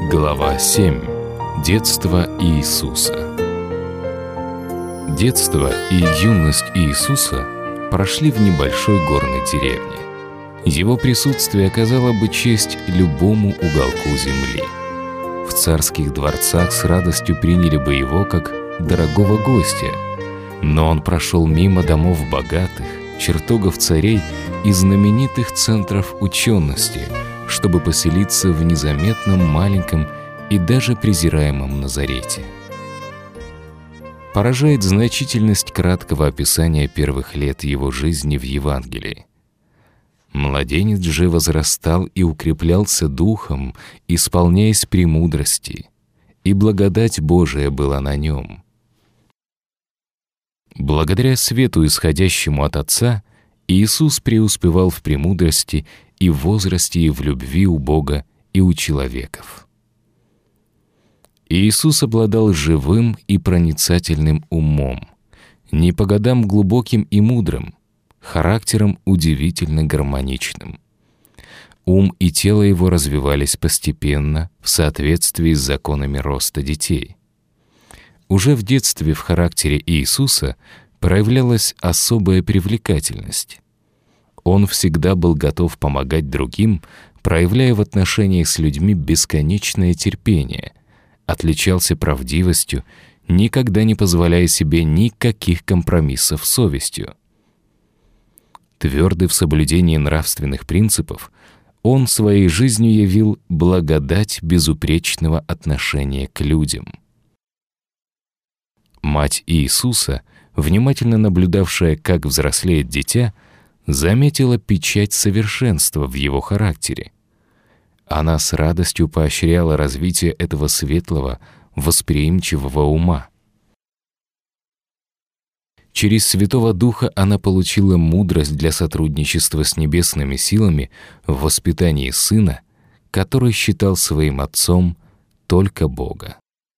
Глава 7. Детство Иисуса. Детство и юность Иисуса прошли в небольшой горной деревне. Его присутствие оказало бы честь любому уголку земли. В царских дворцах с радостью приняли бы его как дорогого гостя, но он прошел мимо домов богатых, чертогов царей и знаменитых центров учености, чтобы поселиться в незаметном, маленьком и даже презираемом Назарете. Поражает значительность краткого описания первых лет его жизни в Евангелии. Младенец же возрастал и укреплялся духом, исполняясь премудрости, и благодать Божия была на нем. Благодаря свету, исходящему от Отца, Иисус преуспевал в премудрости и в возрасте, и в любви у Бога и у человеков. Иисус обладал живым и проницательным умом, не по годам глубоким и мудрым, характером удивительно гармоничным. Ум и тело его развивались постепенно в соответствии с законами роста детей. Уже в детстве в характере Иисуса проявлялась особая привлекательность. Он всегда был готов помогать другим, проявляя в отношениях с людьми бесконечное терпение, отличался правдивостью, никогда не позволяя себе никаких компромиссов с совестью. Твердый в соблюдении нравственных принципов, он своей жизнью явил благодать безупречного отношения к людям. Мать Иисуса, внимательно наблюдавшая, как взрослеет дитя, заметила печать совершенства в его характере. Она с радостью поощряла развитие этого светлого, восприимчивого ума. Через Святого Духа она получила мудрость для сотрудничества с небесными силами в воспитании сына, который считал своим отцом только Бога.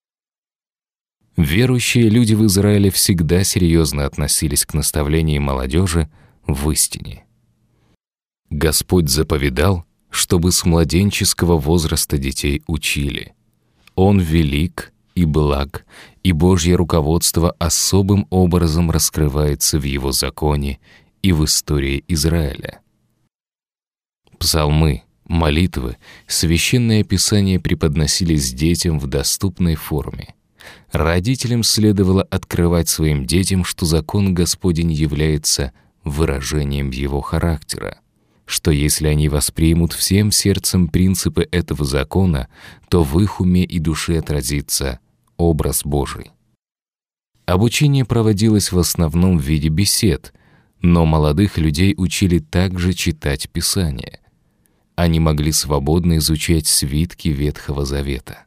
Верующие люди в Израиле всегда серьезно относились к наставлениям молодежи в истине. Господь заповедал, чтобы с младенческого возраста детей учили. Он велик и благ, и Божье руководство особым образом раскрывается в Его законе и в истории Израиля. Псалмы, молитвы, священное писание преподносились детям в доступной форме. Родителям следовало открывать своим детям, что закон Господень является выражением его характера, что если они воспримут всем сердцем принципы этого закона, то в их уме и душе отразится образ Божий. Обучение проводилось в основном в виде бесед, но молодых людей учили также читать Писание. Они могли свободно изучать свитки Ветхого Завета.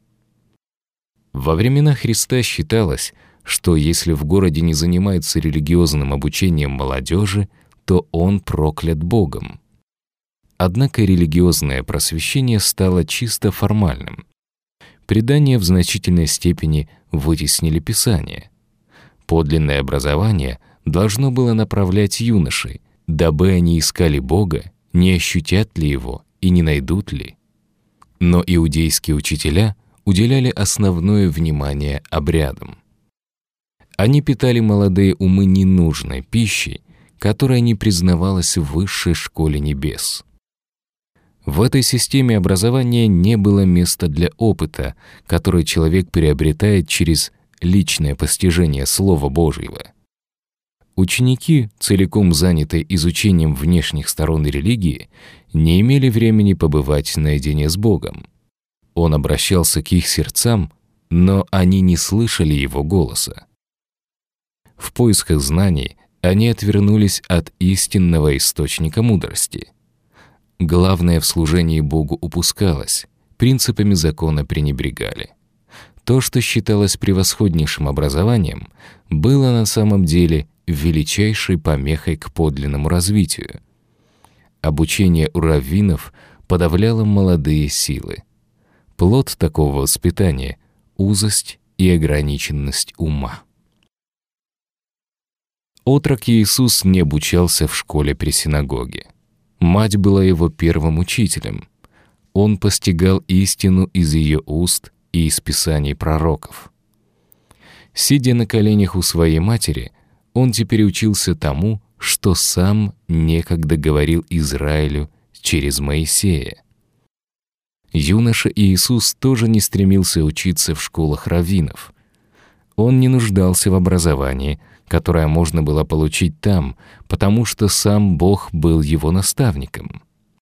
Во времена Христа считалось, что если в городе не занимается религиозным обучением молодежи, то он проклят Богом. Однако религиозное просвещение стало чисто формальным. Предания в значительной степени вытеснили Писание. Подлинное образование должно было направлять юношей, дабы они искали Бога, не ощутят ли Его и не найдут ли. Но иудейские учителя уделяли основное внимание обрядам. Они питали молодые умы ненужной пищей, которая не признавалась в высшей школе небес. В этой системе образования не было места для опыта, который человек приобретает через личное постижение Слова Божьего. Ученики, целиком занятые изучением внешних сторон религии, не имели времени побывать наедине с Богом. Он обращался к их сердцам, но они не слышали Его голоса. В поисках знаний они отвернулись от истинного источника мудрости. Главное в служении Богу упускалось, принципами закона пренебрегали. То, что считалось превосходнейшим образованием, было на самом деле величайшей помехой к подлинному развитию. Обучение у раввинов подавляло молодые силы. Плод такого воспитания — узость и ограниченность ума. Отрок Иисус не обучался в школе при синагоге. Мать была его первым учителем. Он постигал истину из ее уст и из писаний пророков. Сидя на коленях у своей матери, он теперь учился тому, что сам некогда говорил Израилю через Моисея. Юноша Иисус тоже не стремился учиться в школах раввинов. Он не нуждался в образовании, которое можно было получить там, потому что сам Бог был его наставником.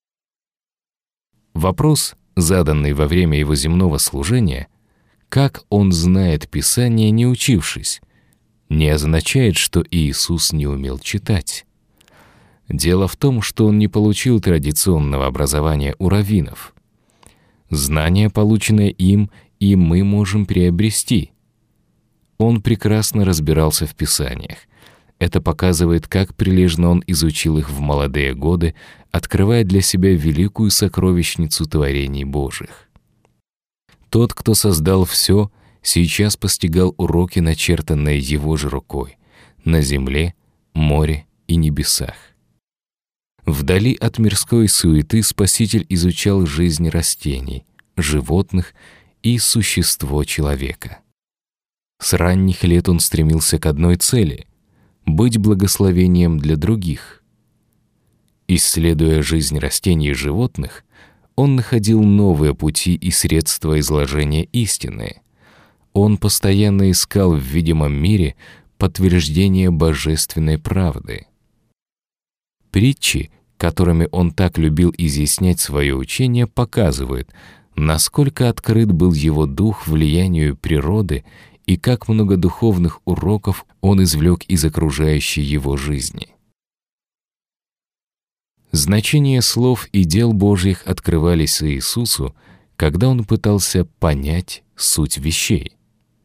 Вопрос, заданный во время его земного служения, как он знает Писание, не учившись, не означает, что Иисус не умел читать. Дело в том, что он не получил традиционного образования у раввинов. Знания, полученные им, и мы можем приобрести. Он прекрасно разбирался в Писаниях. Это показывает, как прилежно он изучил их в молодые годы, открывая для себя великую сокровищницу творений Божьих. Тот, кто создал все, сейчас постигал уроки, начертанные его же рукой, на земле, море и небесах. Вдали от мирской суеты Спаситель изучал жизнь растений, животных и существо человека. С ранних лет он стремился к одной цели — быть благословением для других. Исследуя жизнь растений и животных, он находил новые пути и средства изложения истины. Он постоянно искал в видимом мире подтверждение божественной правды. Притчи, которыми он так любил изъяснять свое учение, показывают, насколько открыт был его дух влиянию природы и как много духовных уроков он извлек из окружающей его жизни. Значение слов и дел Божьих открывались Иисусу, когда он пытался понять суть вещей.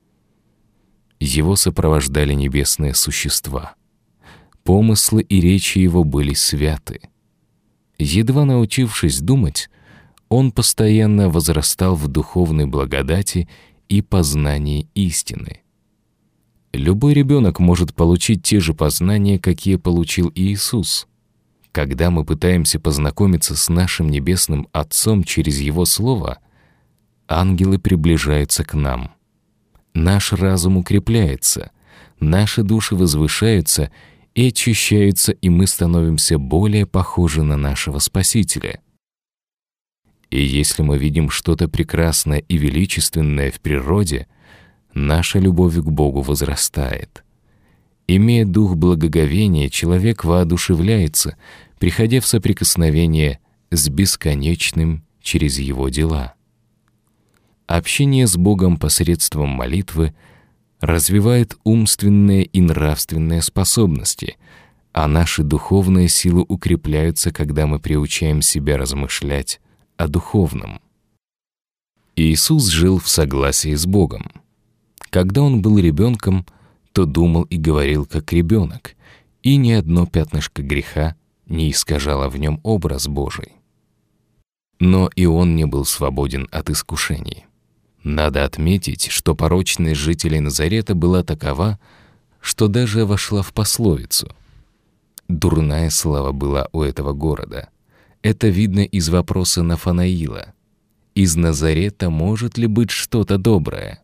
Его сопровождали небесные существа. Помыслы и речи его были святы. Едва научившись думать, он постоянно возрастал в духовной благодати и познании истины. Любой ребенок может получить те же познания, какие получил Иисус. Когда мы пытаемся познакомиться с нашим Небесным Отцом через Его Слово, ангелы приближаются к нам. Наш разум укрепляется, наши души возвышаются и очищаются, и мы становимся более похожи на нашего Спасителя. И если мы видим что-то прекрасное и величественное в природе, наша любовь к Богу возрастает. Имея дух благоговения, человек воодушевляется, приходя в соприкосновение с бесконечным через его дела. Общение с Богом посредством молитвы развивает умственные и нравственные способности, а наши духовные силы укрепляются, когда мы приучаем себя размышлять о духовном. Иисус жил в согласии с Богом. Когда он был ребенком, то думал и говорил как ребенок, и ни одно пятнышко греха не искажало в нем образ Божий. Но и он не был свободен от искушений. Надо отметить, что порочность жителей Назарета была такова, что даже вошла в пословицу. Дурная слава была у этого города. Это видно из вопроса Нафанаила. Из Назарета может ли быть что-то доброе?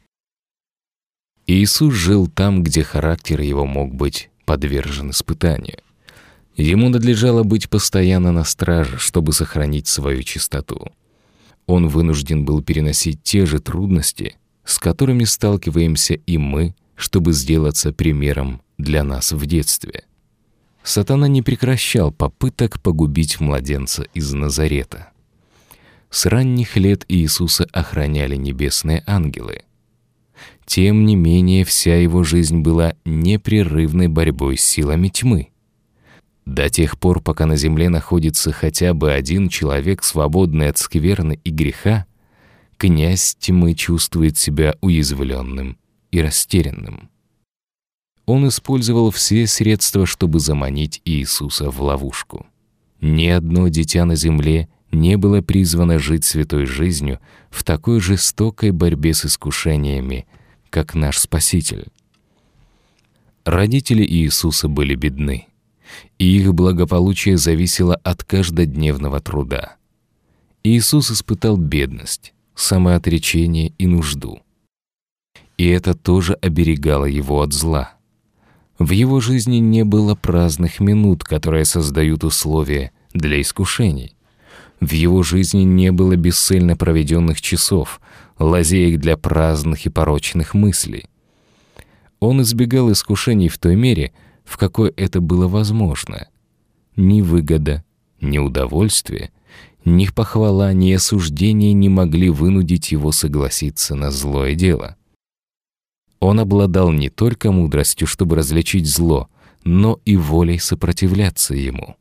Иисус жил там, где характер его мог быть подвержен испытанию. Ему надлежало быть постоянно на страже, чтобы сохранить свою чистоту. Он вынужден был переносить те же трудности, с которыми сталкиваемся и мы, чтобы сделаться примером для нас в детстве. Сатана не прекращал попыток погубить младенца из Назарета. С ранних лет Иисуса охраняли небесные ангелы. Тем не менее, вся его жизнь была непрерывной борьбой с силами тьмы. До тех пор, пока на земле находится хотя бы один человек, свободный от скверны и греха, князь тьмы чувствует себя уязвленным и растерянным. Он использовал все средства, чтобы заманить Иисуса в ловушку. Ни одно дитя на земле не было призвано жить святой жизнью в такой жестокой борьбе с искушениями, как наш Спаситель. Родители Иисуса были бедны, и их благополучие зависело от каждодневного труда. Иисус испытал бедность, самоотречение и нужду. И это тоже оберегало его от зла. В его жизни не было праздных минут, которые создают условия для искушений. В его жизни не было бесцельно проведенных часов, лазеек для праздных и порочных мыслей. Он избегал искушений в той мере, в какой это было возможно. Ни выгода, ни удовольствие, ни похвала, ни осуждение не могли вынудить его согласиться на злое дело. Он обладал не только мудростью, чтобы различить зло, но и волей сопротивляться ему.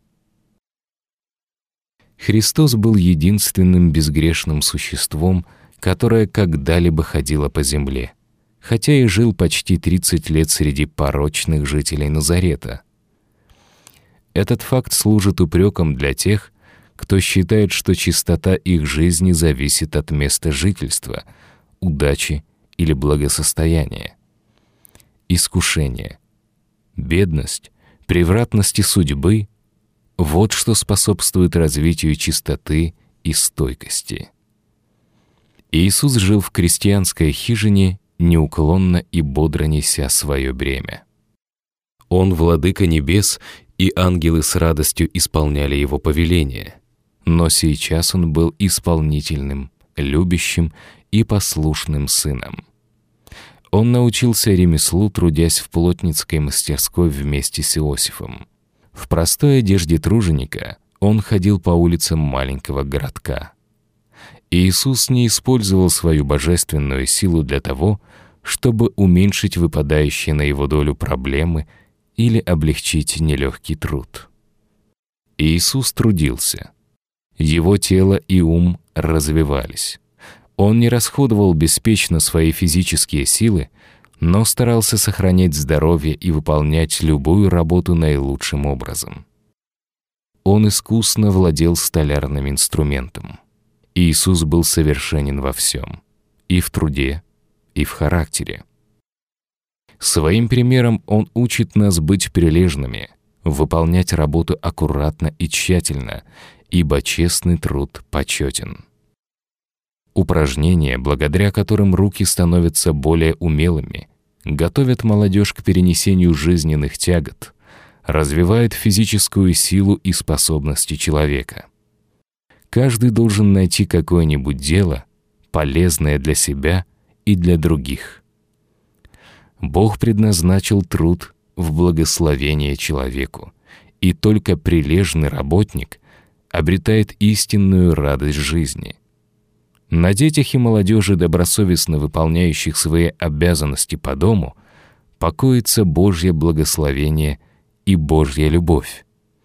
Христос был единственным безгрешным существом, которое когда-либо ходило по земле, хотя и жил почти 30 лет среди порочных жителей Назарета. Этот факт служит упреком для тех, кто считает, что чистота их жизни зависит от места жительства, удачи или благосостояния. Искушение, бедность, превратности судьбы — вот что способствует развитию чистоты и стойкости. Иисус жил в крестьянской хижине, неуклонно и бодро неся свое бремя. Он владыка небес, и ангелы с радостью исполняли его повеления. Но сейчас он был исполнительным, любящим и послушным сыном. Он научился ремеслу, трудясь в плотницкой мастерской вместе с Иосифом. В простой одежде труженика он ходил по улицам маленького городка. Иисус не использовал свою божественную силу для того, чтобы уменьшить выпадающие на его долю проблемы или облегчить нелегкий труд. Иисус трудился. Его тело и ум развивались. Он не расходовал беспечно свои физические силы, но старался сохранять здоровье и выполнять любую работу наилучшим образом. Он искусно владел столярным инструментом. Иисус был совершенен во всем, и в труде, и в характере. Своим примером он учит нас быть прилежными, выполнять работу аккуратно и тщательно, ибо честный труд почетен. Упражнения, благодаря которым руки становятся более умелыми, готовят молодежь к перенесению жизненных тягот, развивают физическую силу и способности человека. Каждый должен найти какое-нибудь дело, полезное для себя и для других. Бог предназначил труд в благословение человеку, и только прилежный работник обретает истинную радость жизни. На детях и молодежи, добросовестно выполняющих свои обязанности по дому, покоится Божье благословение и Божья любовь.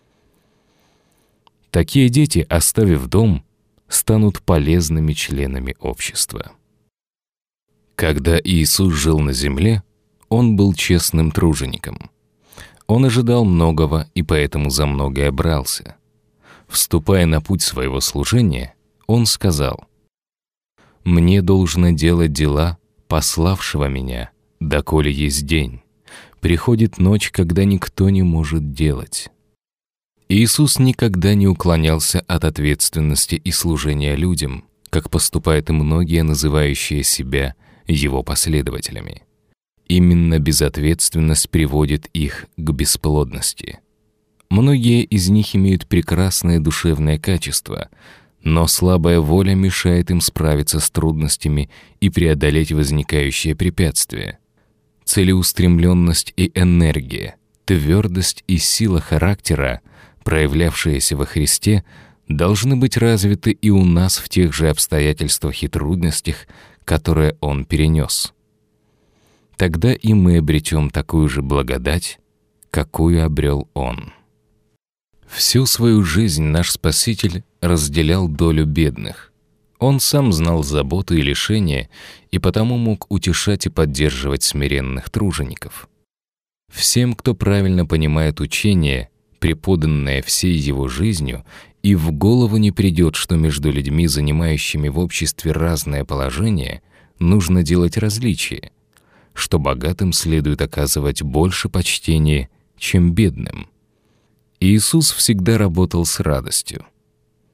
Такие дети, оставив дом, станут полезными членами общества. Когда Иисус жил на земле, Он был честным тружеником. Он ожидал многого и поэтому за многое брался. Вступая на путь своего служения, Он сказал: «Мне должно делать дела пославшего меня, доколе есть день. Приходит ночь, когда никто не может делать». Иисус никогда не уклонялся от ответственности и служения людям, как поступают и многие, называющие себя Его последователями. Именно безответственность приводит их к бесплодности. Многие из них имеют прекрасное душевное качество, но слабая воля мешает им справиться с трудностями и преодолеть возникающие препятствия. Целеустремленность и энергия, твердость и сила характера, проявлявшиеся во Христе, должны быть развиты и у нас в тех же обстоятельствах и трудностях, которые Он перенес. Тогда и мы обретем такую же благодать, какую обрел Он. Всю свою жизнь наш Спаситель разделял долю бедных. Он сам знал заботы и лишения, и потому мог утешать и поддерживать смиренных тружеников. Всем, кто правильно понимает учение, преподанное всей его жизнью, и в голову не придет, что между людьми, занимающими в обществе разное положение, нужно делать различия, что богатым следует оказывать больше почтения, чем бедным. Иисус всегда работал с радостью.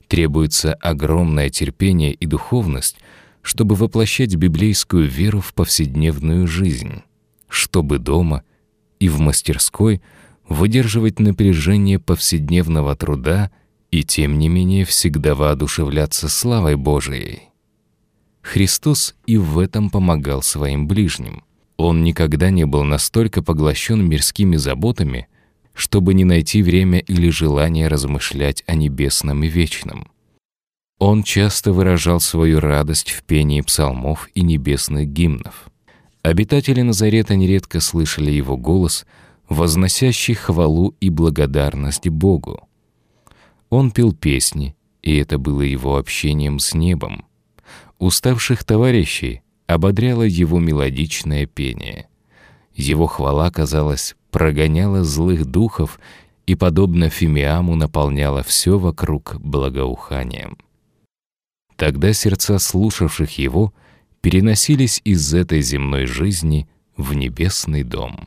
Требуется огромное терпение и духовность, чтобы воплощать библейскую веру в повседневную жизнь, чтобы дома и в мастерской выдерживать напряжение повседневного труда и, тем не менее, всегда воодушевляться славой Божией. Христос и в этом помогал своим ближним. Он никогда не был настолько поглощен мирскими заботами, чтобы не найти время или желание размышлять о небесном и вечном. Он часто выражал свою радость в пении псалмов и небесных гимнов. Обитатели Назарета нередко слышали его голос, возносящий хвалу и благодарность Богу. Он пел песни, и это было его общением с небом. Уставших товарищей ободряло его мелодичное пение. Его хвала, казалось, прогоняла злых духов и, подобно фимиаму, наполняла все вокруг благоуханием. Тогда сердца слушавших его переносились из этой земной жизни в небесный дом.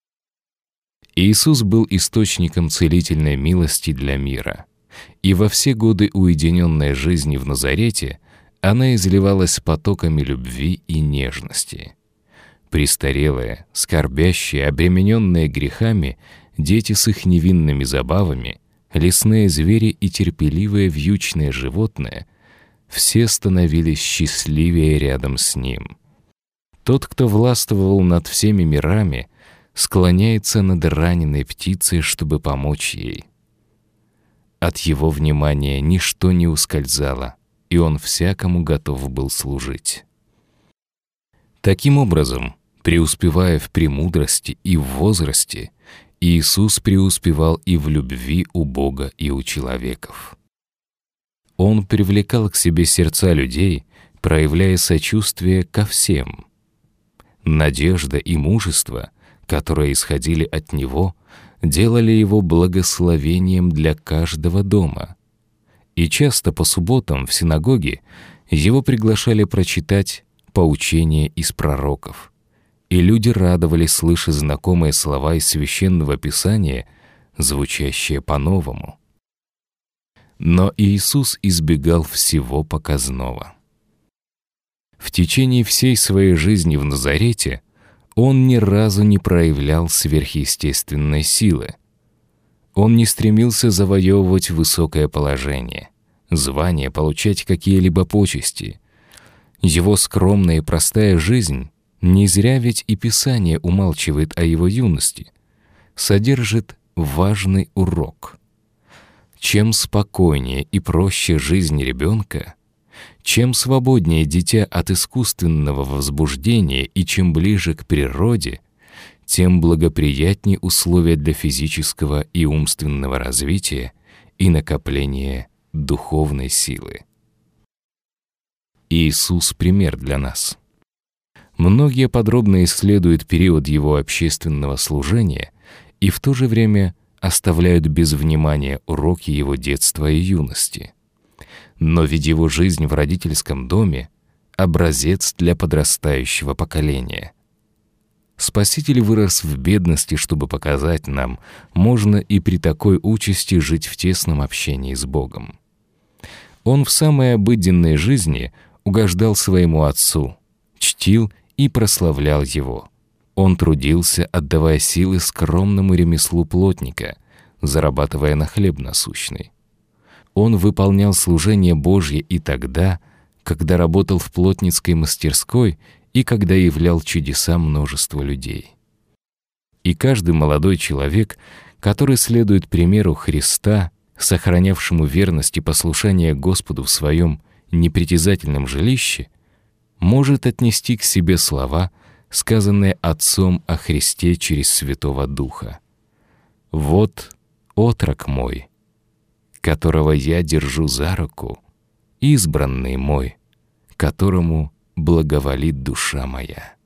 Иисус был источником целительной милости для мира, и во все годы уединенной жизни в Назарете она изливалась потоками любви и нежности. Престарелые, скорбящие, обремененные грехами, дети с их невинными забавами, лесные звери и терпеливые вьючные животные — все становились счастливее рядом с Ним. Тот, кто властвовал над всеми мирами, склоняется над раненой птицей, чтобы помочь ей. От Его внимания ничто не ускользало, и Он всякому готов был служить. Таким образом, преуспевая в премудрости и в возрасте, Иисус преуспевал и в любви у Бога и у человеков. Он привлекал к себе сердца людей, проявляя сочувствие ко всем. Надежда и мужество, которые исходили от Него, делали Его благословением для каждого дома. И часто по субботам в синагоге Его приглашали прочитать поучения из пророков. И люди радовались, слыша знакомые слова из Священного Писания, звучащие по-новому. Но Иисус избегал всего показного. В течение всей своей жизни в Назарете Он ни разу не проявлял сверхъестественной силы. Он не стремился завоевывать высокое положение, звание, получать какие-либо почести. Его скромная и простая жизнь, не зря ведь и Писание умалчивает о его юности, содержит важный урок. Чем спокойнее и проще жизнь ребенка, чем свободнее дитя от искусственного возбуждения и чем ближе к природе, тем благоприятнее условия для физического и умственного развития и накопления духовной силы. Иисус — пример для нас. Многие подробно исследуют период Его общественного служения и в то же время оставляют без внимания уроки Его детства и юности. Но ведь Его жизнь в родительском доме — образец для подрастающего поколения. Спаситель вырос в бедности, чтобы показать нам, можно и при такой участи жить в тесном общении с Богом. Он в самой обыденной жизни угождал своему Отцу, чтил и прославлял Его. Он трудился, отдавая силы скромному ремеслу плотника, зарабатывая на хлеб насущный. Он выполнял служение Божье и тогда, когда работал в плотницкой мастерской и когда являл чудеса множества людей. И каждый молодой человек, который следует примеру Христа, сохранявшему верность и послушание Господу в своем непритязательном жилище, может отнести к себе слова, сказанные Отцом о Христе через Святого Духа. «Вот отрок мой, которого я держу за руку, избранный мой, которому благоволит душа моя».